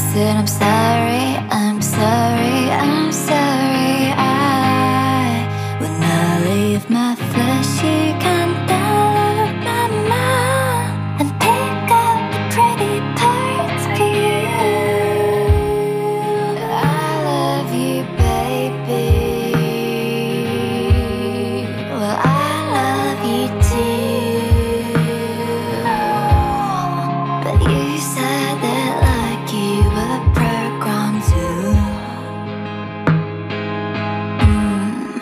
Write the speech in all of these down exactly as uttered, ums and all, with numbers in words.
said I'm sorry, I'm sorry, I'm sorry. I would not leave my fleshy kind out of my mind and pick up the pretty parts for you. I love you, baby. Well, I love you too. But you said that like you were programmed to. Mm.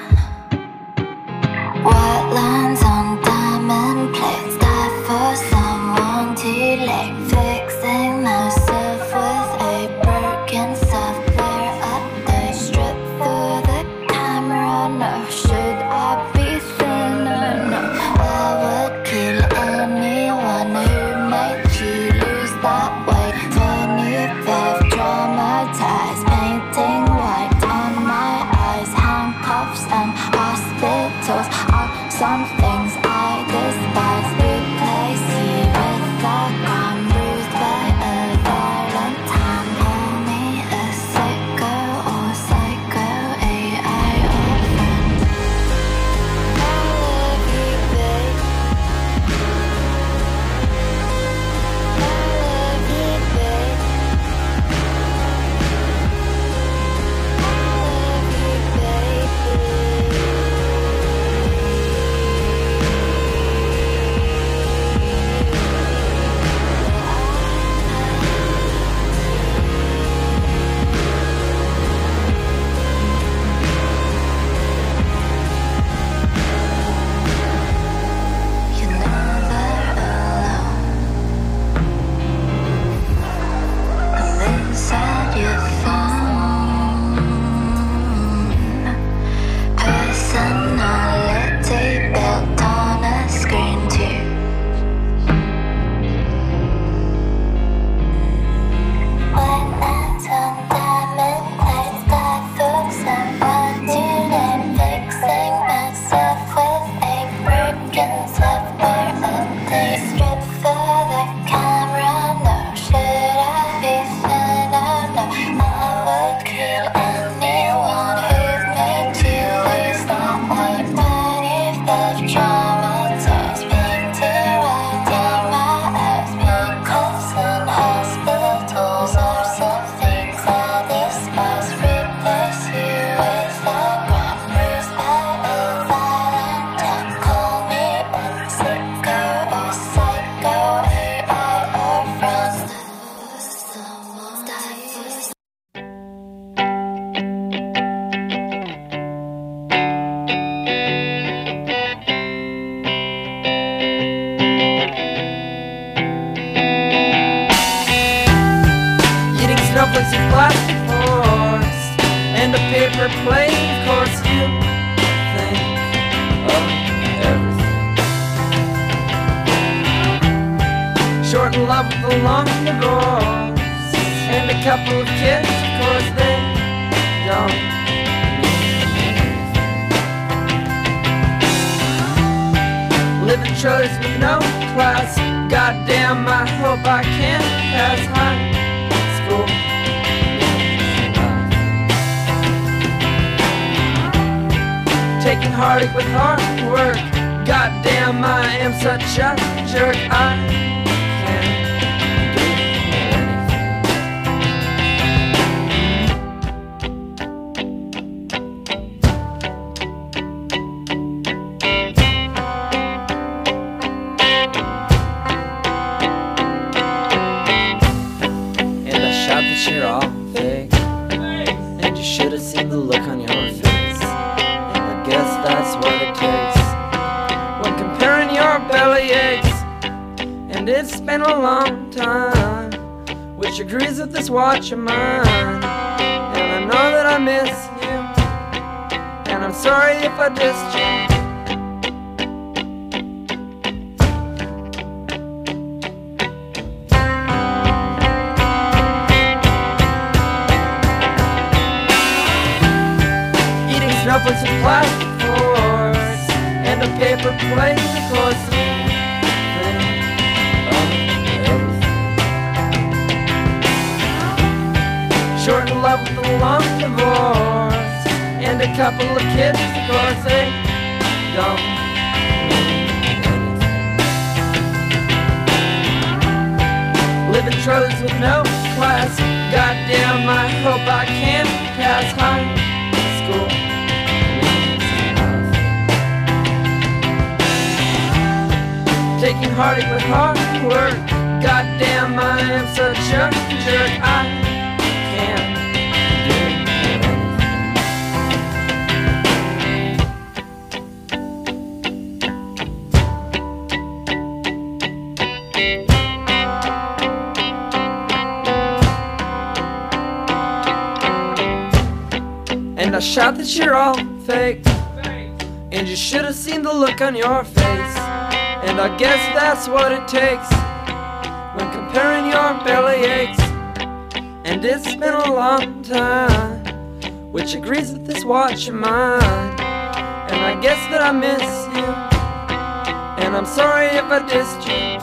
White lines on diamond plates, die for someone too late. Fixing myself with a broken software update. Strip for the camera, no. Should I be thinner? No. I would kill anyone who made you lose that weight. Turn you fifth, traumatized, painting white on my eyes. Handcuffs and hospitals are some things I despise. Replace you with a gun, bruised by a violent hand. Call me a psycho or psycho, A I or friend. I love you, babe. I love you, babe. You're never alone. I'm inside your phone. Personality built on a screen too. White lines on diamond plates, die for someone too late. Fixing myself with a broken software update. Strip for the camera, no. Should I be thinner? No. I would kill anyone who made you lose that weight. When you felt traumatized, painted right in my eyes. Handcuffs and hospitals are some things I despise. Replace you with a gun, bruised by a violent hand. Call me a sicko or psycho, A I or friend. Someone die for. Eating snowflakes and plastic forks and a paper plate. Of course you think of everything. Short in love with a long divorce and a couple of kids. Of course they don't mean anything. Live in trailers with no class. Goddamn, I hope I can pass high school. Taking heartache with hard work. Goddamn, I am such a jerk. I can't do anything. And I shout that you're all fake, and you should have seen the look on your face. And I guess that's what it takes when comparing your belly aches. And it's been a long time, which agrees with this watch of mine. And I know that I miss you, and I'm sorry if I dissed you. Eating snowflakes and plastic forks and a paper plate, of course. short love with a long divorce, and a couple of kids, of course, they don't mean anything. Living trolls with no class, goddamn, I hope I can pass high school. Taking heartache with hard work, goddamn, I am such a jerk. I can't do anything. And I shout that you're all fake, and you should have seen the look on your face. And I guess that's what it takes when comparing your belly aches. And it's been a long time, which agrees with this watch of mine. And I guess that I miss you, and I'm sorry if I dissed you.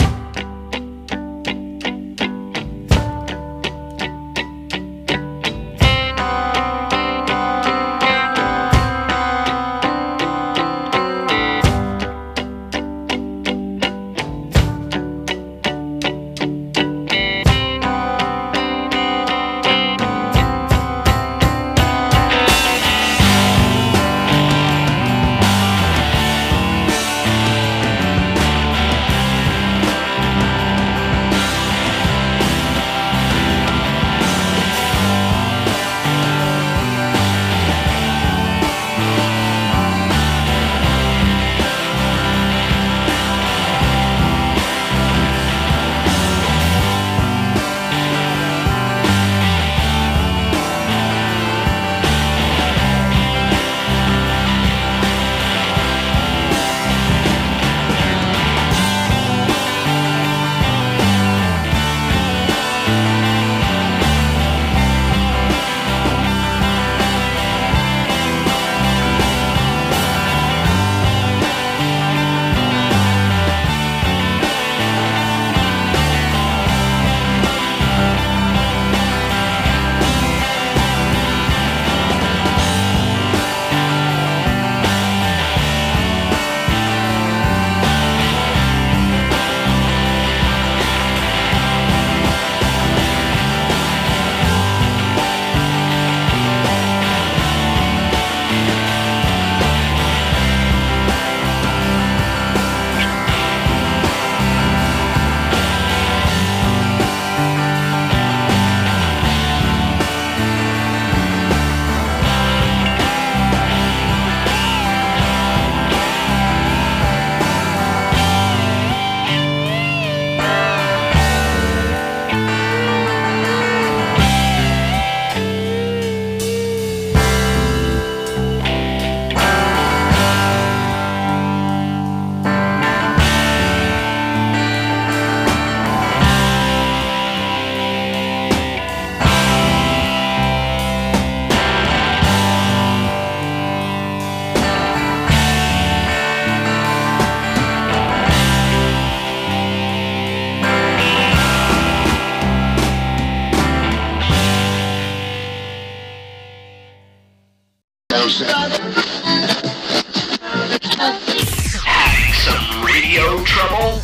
Some radio trouble?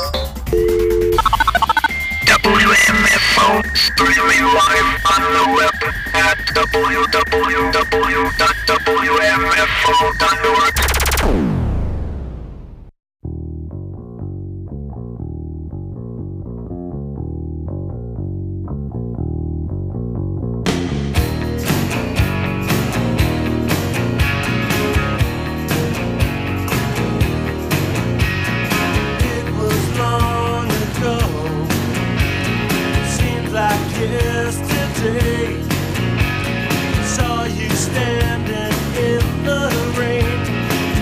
W M F O, streaming live on the web at w w w dot w m f o dot org. Saw you standing in the rain.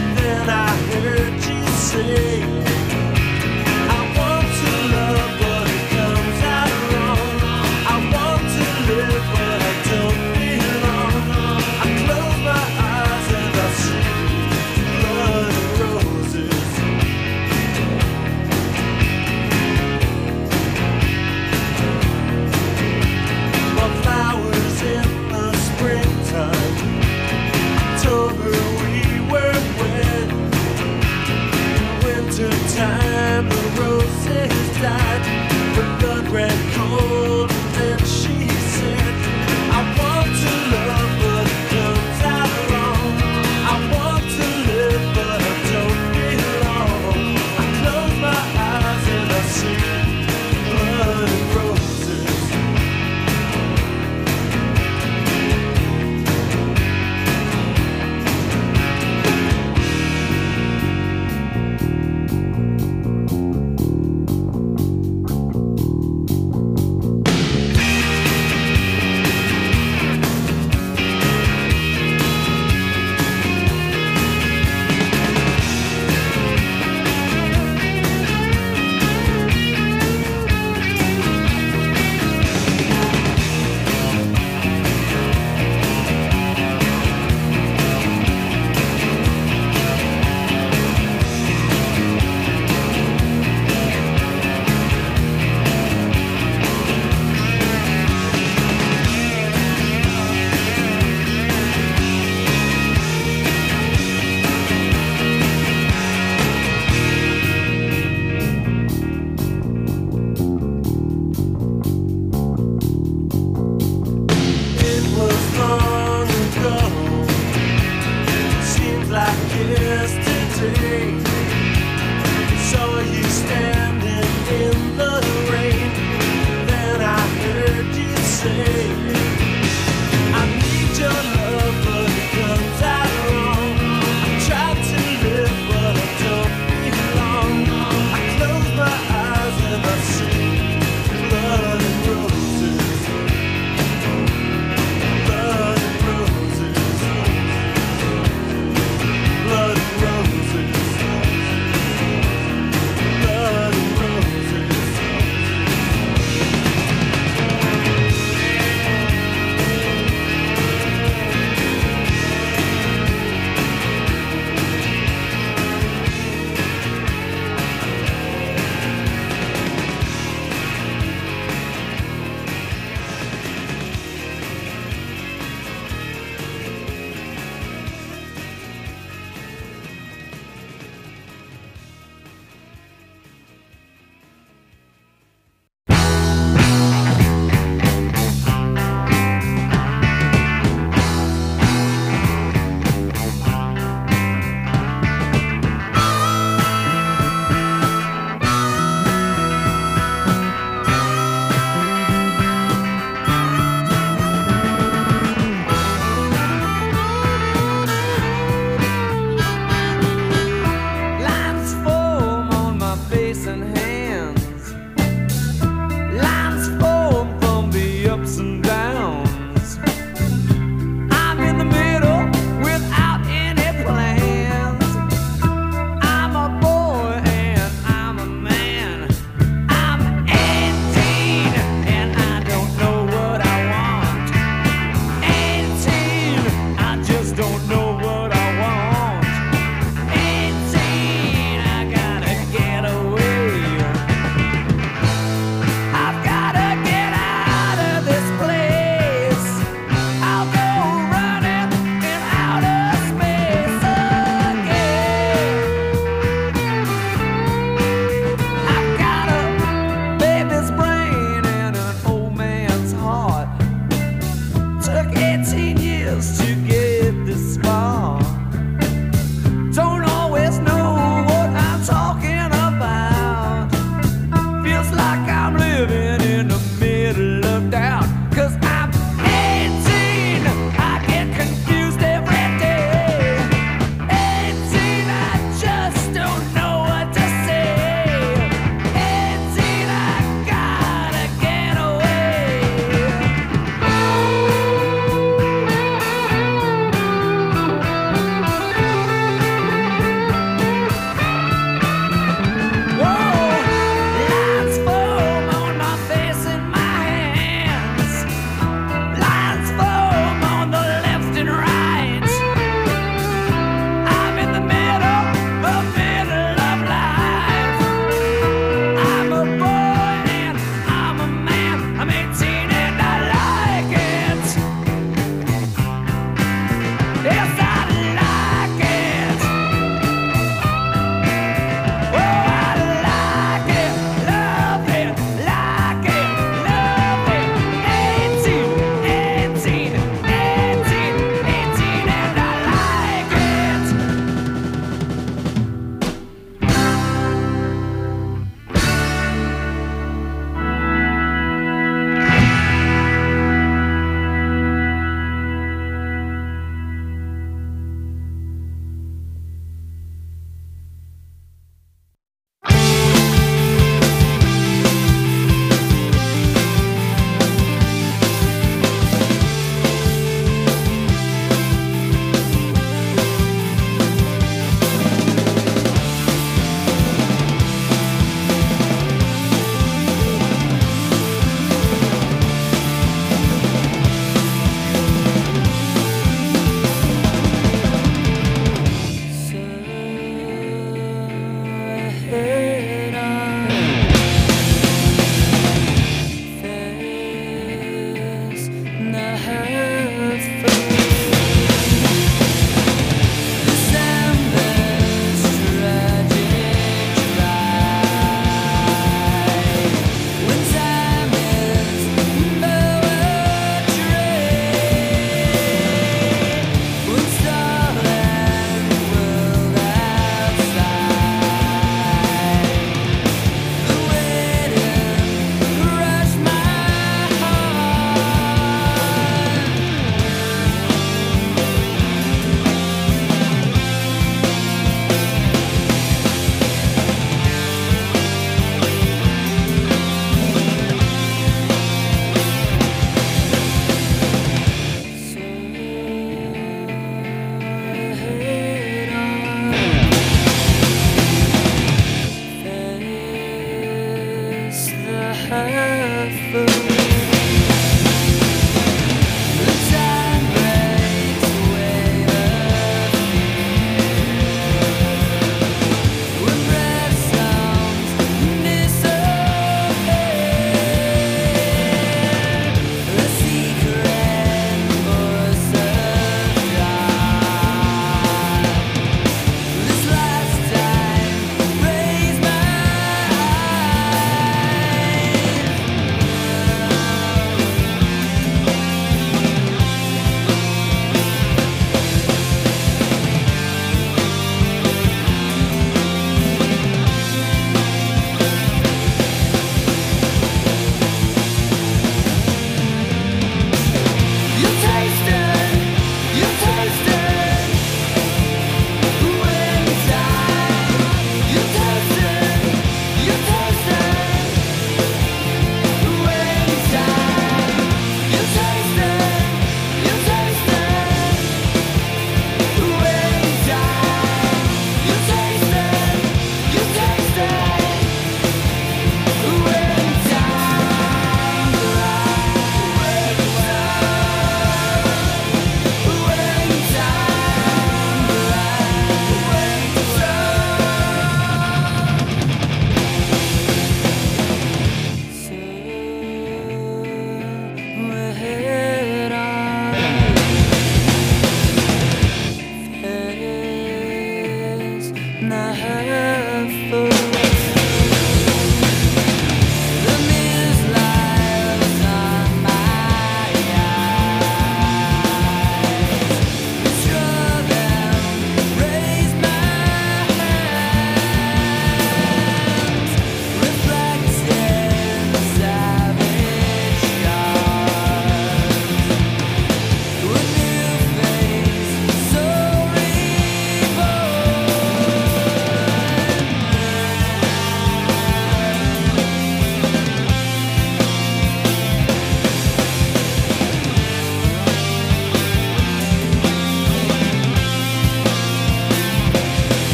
Rush my heart.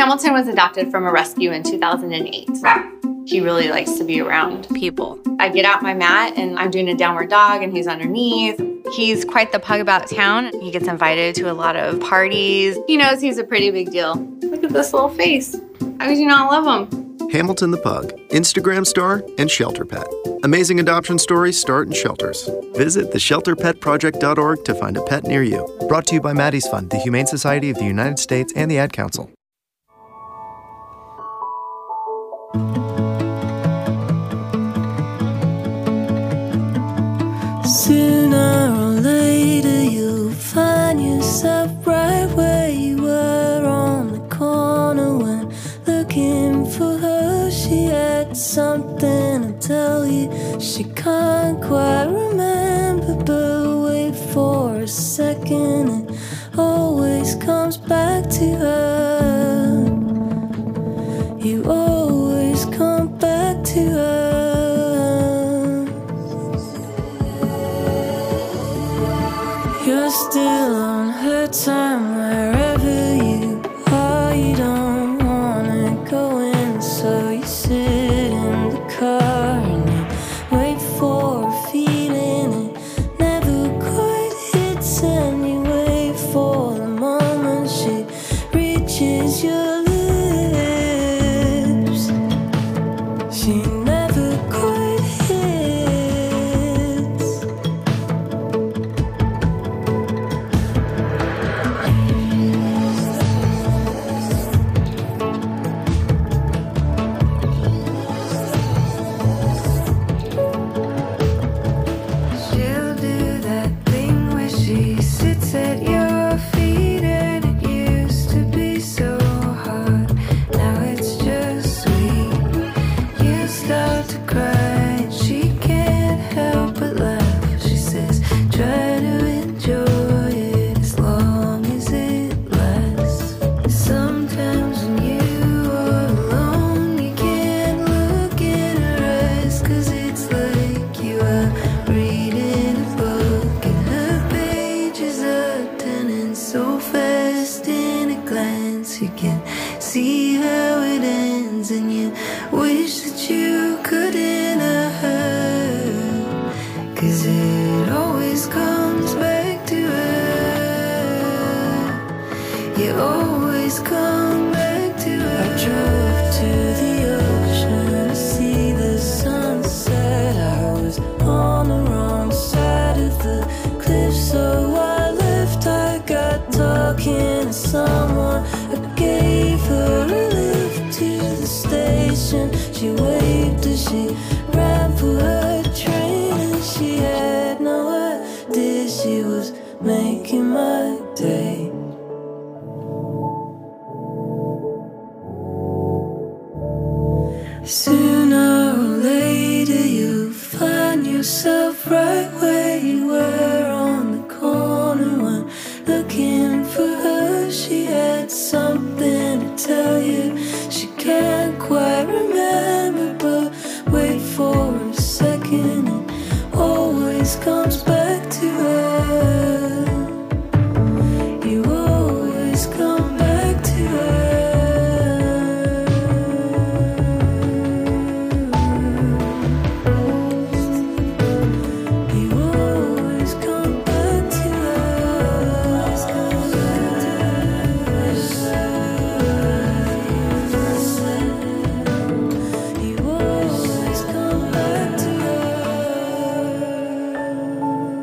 Hamilton was adopted from a rescue in two thousand eight. He really likes to be around people. I get out my mat and I'm doing a downward dog and he's underneath. He's quite the pug about town. He gets invited to a lot of parties. He knows he's a pretty big deal. Look at this little face. How could you not love him? Hamilton the Pug, Instagram star and shelter pet. Amazing adoption stories start in shelters. Visit the shelter pet project dot org to find a pet near you. Brought to you by Maddie's Fund, the Humane Society of the United States, and the Ad Council. Sooner or later you'll find yourself right where you were on the corner when looking for her. She had something to tell you she can't quite remember, but wait for a second, it always comes back to her. You always come back to her. You're still on her time wherever you are. You don't wanna go in, so you sit in the car and you wait for a feeling it never quite hits, and you wait for the moment she reaches your lips. She never quite hits. She'll do that thing where she sits at your feet, and it used to be so hard. Now it's just sweet. You start to cry, and she can't help but laugh. She says, try to enjoy it as long as it lasts. Sometimes when you are alone, you can't look in her eyes, 'cause it's like you are reading a book and her pages are turning so fast in a glance. You can see how it ends, and you wish that you could enter her, 'cause it always comes back to her. You always come back to her. I drove to the ocean to see the sunset. I was on the wrong side of the cliff, so I left. I got talking to someone. I gave her a lift to the station. She waved as she ran for her train, and she had no idea she was making my day. Sooner or later you'll find yourself right where you were on the corner when looking for her. She had something to tell you she can't quite remember, but wait for a second, it always comes back to her. You always come back to her. You always come back to her. You always come back to her.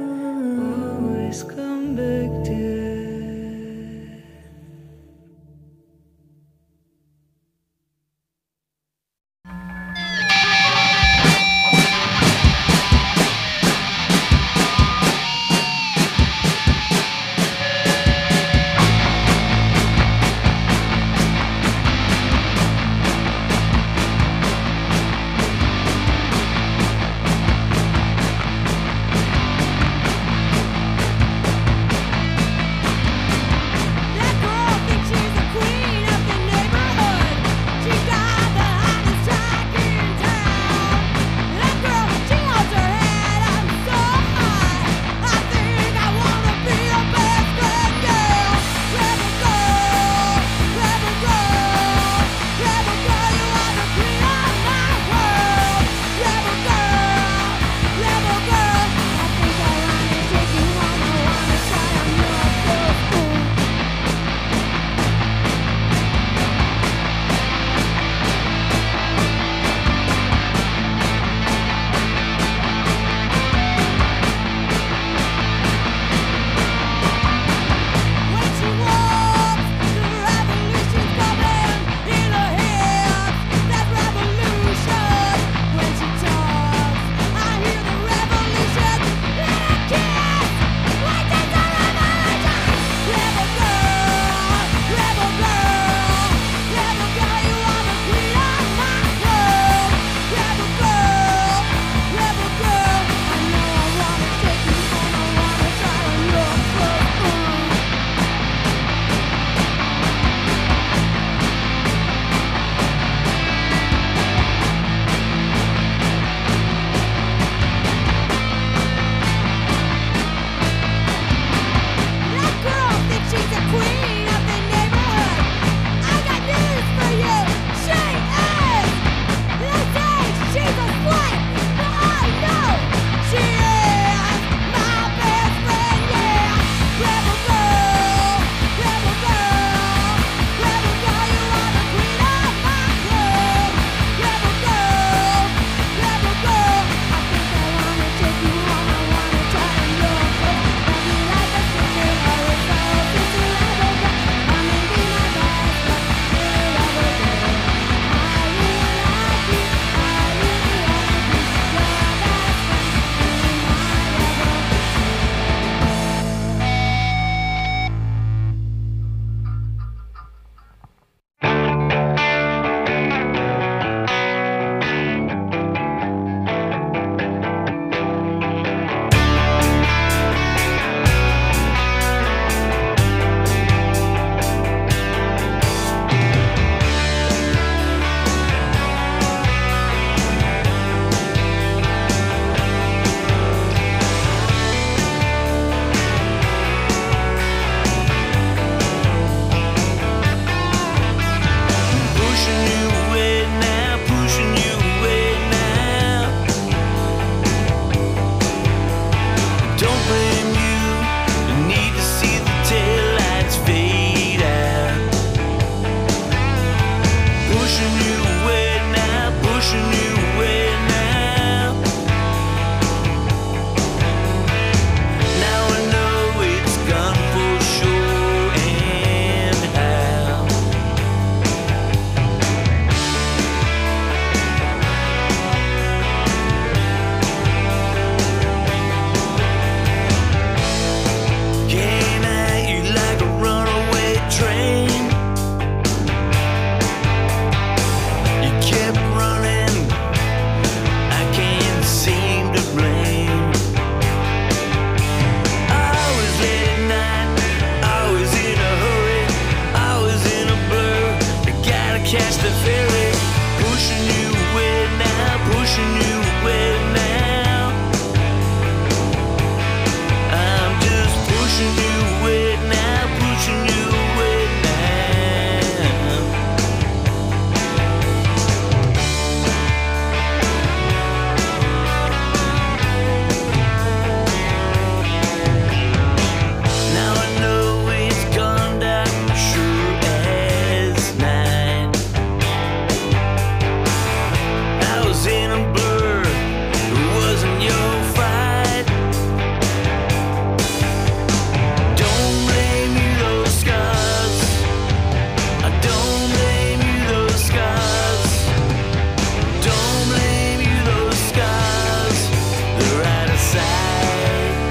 side.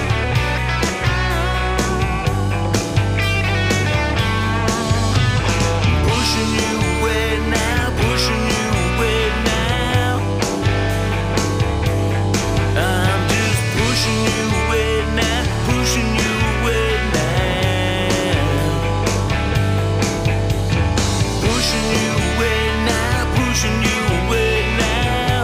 Pushing you away now, pushing you away now. I'm just pushing you away now, pushing you away now. Pushing you away now, pushing you away now.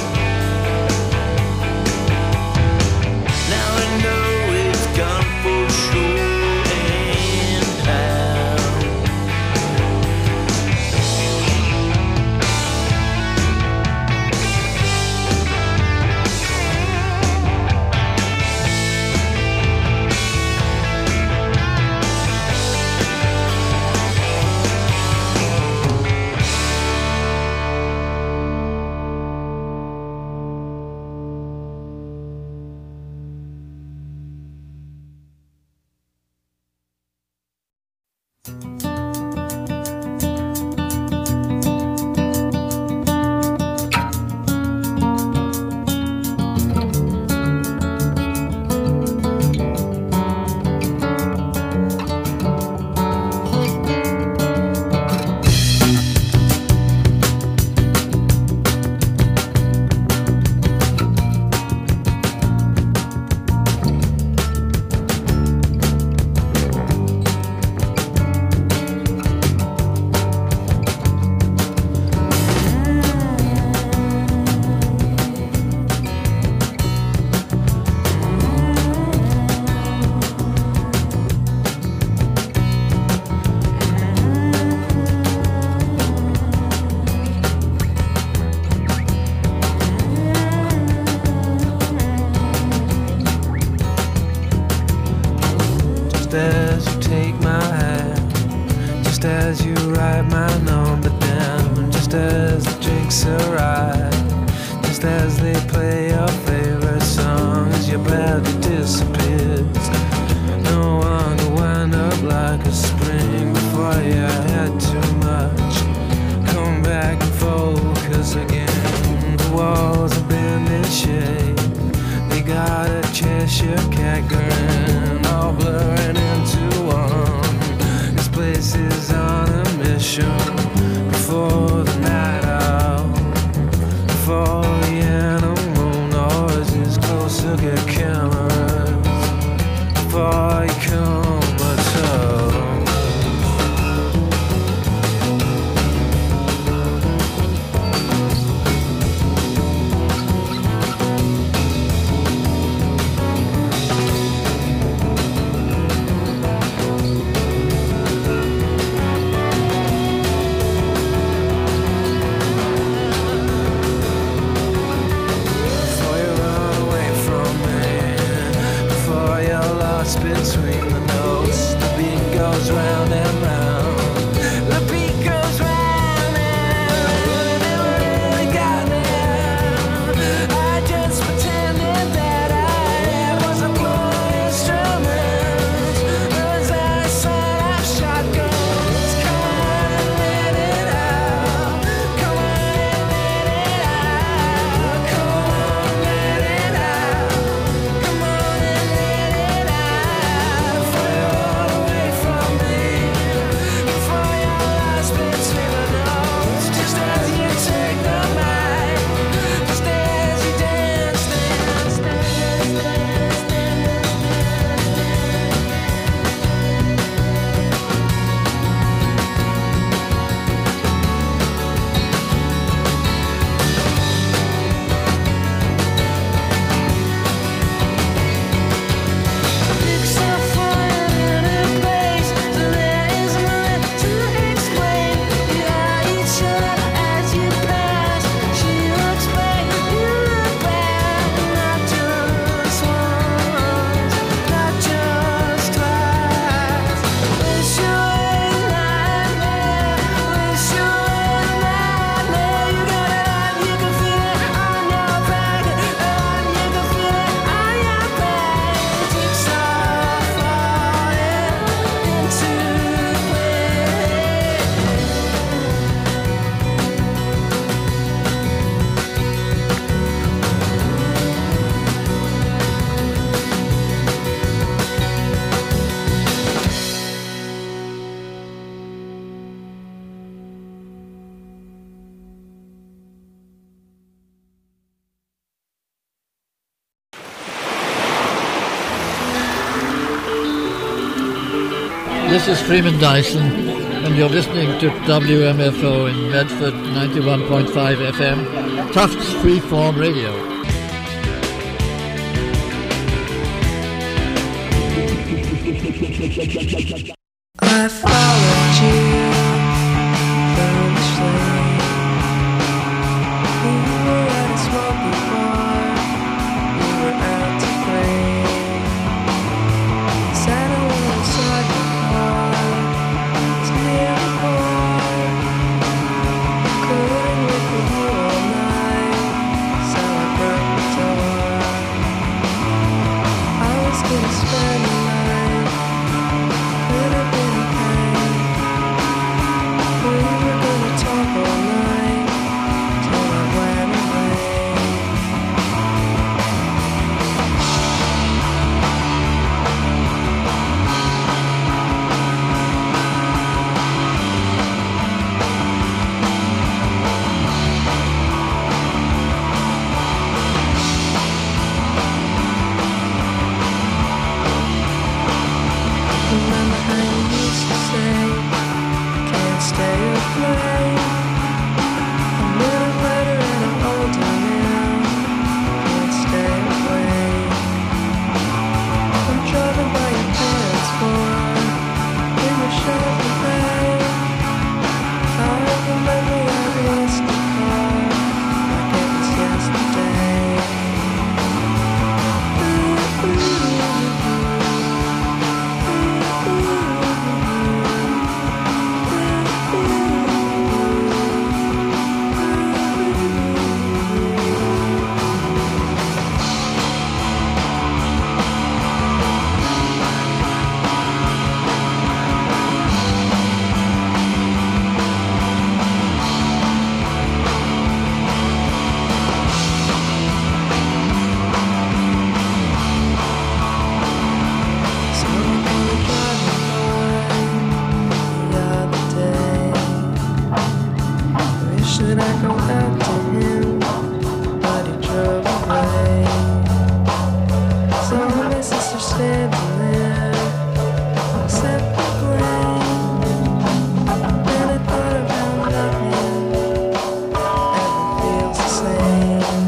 Now I know it's gone for sure and how. Just as you take my hand, just as you write my number down, just as the drinks arrive, just as they play your favorite song, as your body disappears. No one could wind up like a spring before you had too much. Come back and focus again. The walls have been in shape. They got a Cheshire cat grin, all blurring into one. This place is on a mission. Before the night out, before the animal noises closer get cameras, before you come at all. Before you run away from me, before you're lost between This is Freeman Dyson, and you're listening to W M F O in Medford, ninety-one point five F M, Tufts Freeform Radio. I followed you foolishly. You were at a smoky bar. You were out to play. Sat alongside the car. It's near the bar. Couldn't live with you all night, so I broke the door. I was gonna spend the night. Could have been a pain. We were gonna talk all night till I went away. Remember how you used to say, can't stay or play. I'm a little better and I'm older now. Can't stay away. I'm driving by your parents' farm in the Shelby Bay. I remember that lost the car like it was yesterday. Ooh, ooh, ooh. Should I go after him? But he drove away. Saw my sister standing there, separate blame. Then I thought of how nothing ever feels the same.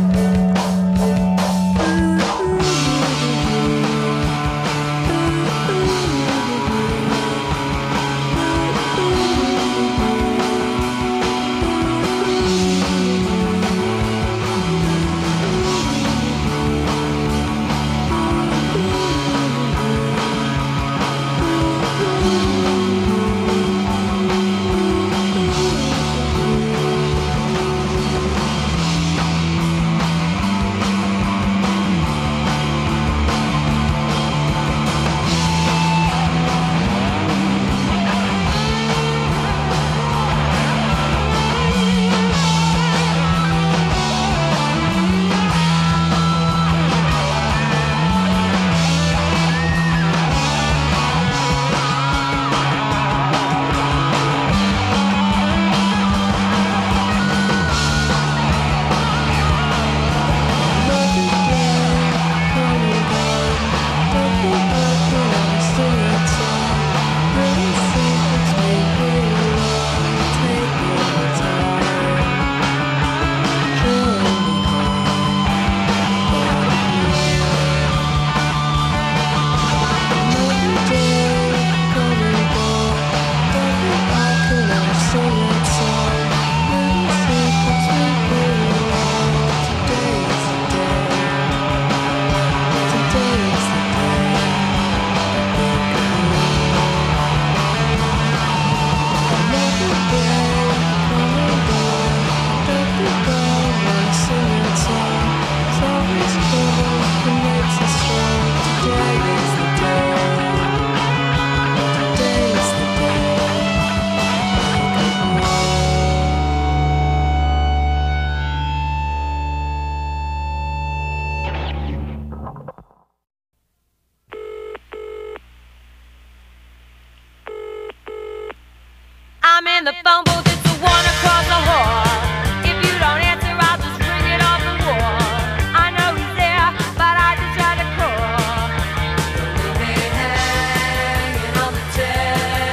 I'm in the phone booth, it's the one across the hall. If you don't answer, I'll just ring it off the wall. I know he's there, but I just tried to call. Leave me hanging on the table.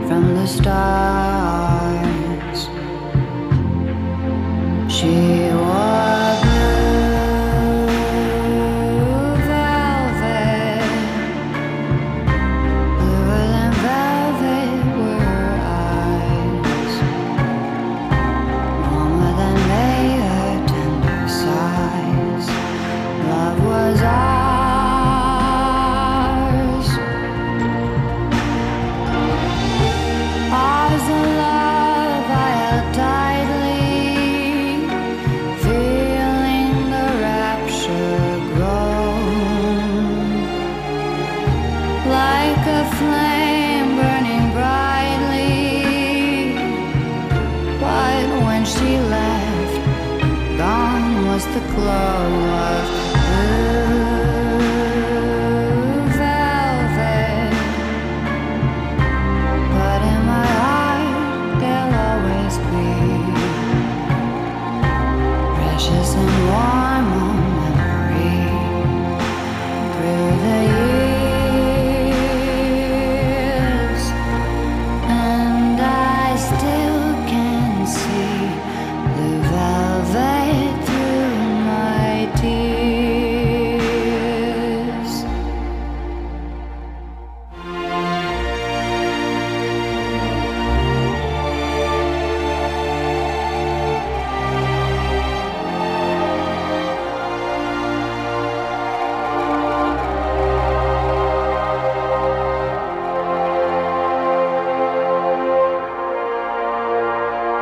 from the stars. She wore blue velvet, bluer than velvet were her eyes, warmer than May, her tender sighs. Love was ours, ours the love I held tightly, feeling the rapture grow, like a flame burning brightly. But when she left, gone was the glow of